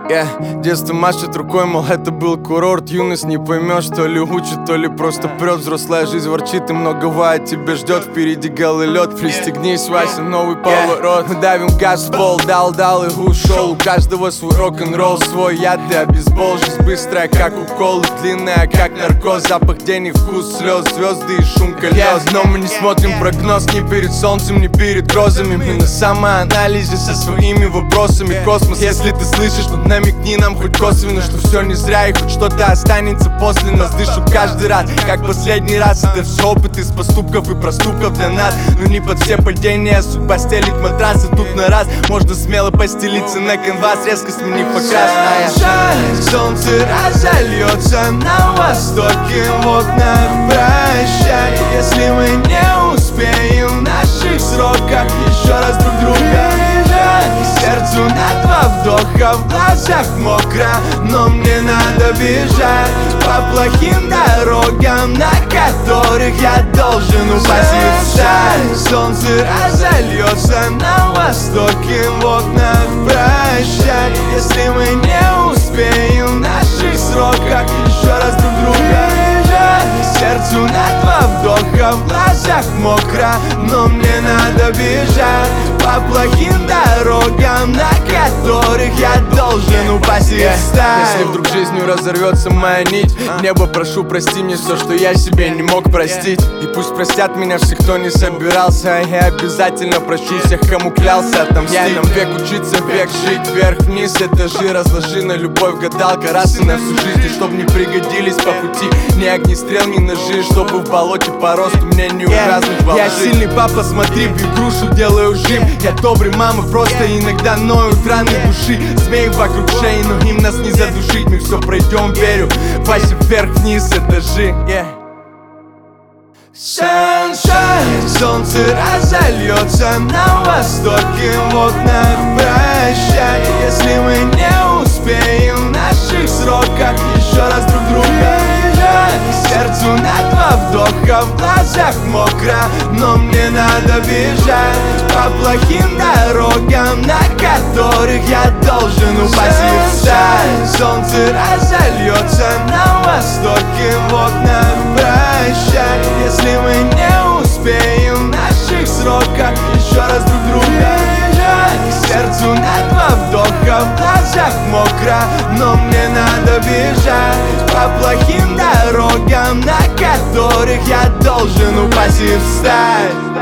Детство машет рукой, мол, это был курорт. Юность не поймешь, то ли учит, то ли просто прет. Взрослая жизнь ворчит и многовато тебя ждет. Впереди голый лед, пристегнись, Вася, новый поворот. Мы давим газ в пол, дал и ушел. У каждого свой рок-н-ролл, свой яд и обезбол. Жизнь быстрая, как укол, и длинная, как наркоз. Запах денег, вкус слез, звезды и шум колес. Но мы не смотрим прогноз ни перед солнцем, ни перед грозами. Мы на самоанализе со своими вопросами. Космос, если ты слышишь, то намекни нам хоть косвенно, что все не зря и хоть что-то останется после нас. Дышу каждый раз, как последний раз. Это все опыт из поступков и проступков для нас. Но не под все падения судьба стелит матрасы. Тут на раз можно смело постелиться на канвас, резко сменив покрас. Солнце разольется на востоке в окнах. Прощай, если мы не успеем в наших сроках еще раз друг друга. Сердцу на два вдоха, в глазах мокро, но мне надо бежать по плохим дорогам, на которых я должен упасть и встать. Солнце разольется на востоке в окнах. Прощай, если мы не успеем в наших сроках еще раз друг друга. Сердцу на два вдоха, в глазах мокро, но мне надо бежать по плохим дорогам, на которых я должен упасть и встать. Если вдруг жизнью разорвется моя нить, небо, прошу, прости мне все, что я себе не мог простить. И пусть простят меня все, кто не собирался, а я обязательно прощу всех, кому клялся отомстить. Нам век учиться, век жить, вверх-вниз этажи. Разложи на любовь гадалка раз и на всю жизнь. И чтоб не пригодились по пути ни огнестрел, ни ножи, чтобы в болоте по росту мне не увязнуть во лжи. Я сильный папа, смотри, в игрушу делаю жим. Я добрый, мама, просто иногда ноют раны души. Змеи вокруг шеи, но им нас не задушить. Мы все пройдем, верю, Вася, вверх-вниз этажи. Sunshine, солнце разольется на востоке в окнах. Прощай, если мы не успеем в наших сроках еще раз друг друга. Сердцу на два вдоха, в глазах мокро, но мне надо бежать по плохим дорогам, на которых я должен упасть и встать. Солнце разольется на востоке в окнах. Прощай, если мы не успеем в наших сроках еще раз друг друга. Сердцу на два вдоха, в глазах мокро, но мне надо бежать по плохим дорогам, на которых я должен упасть и встать.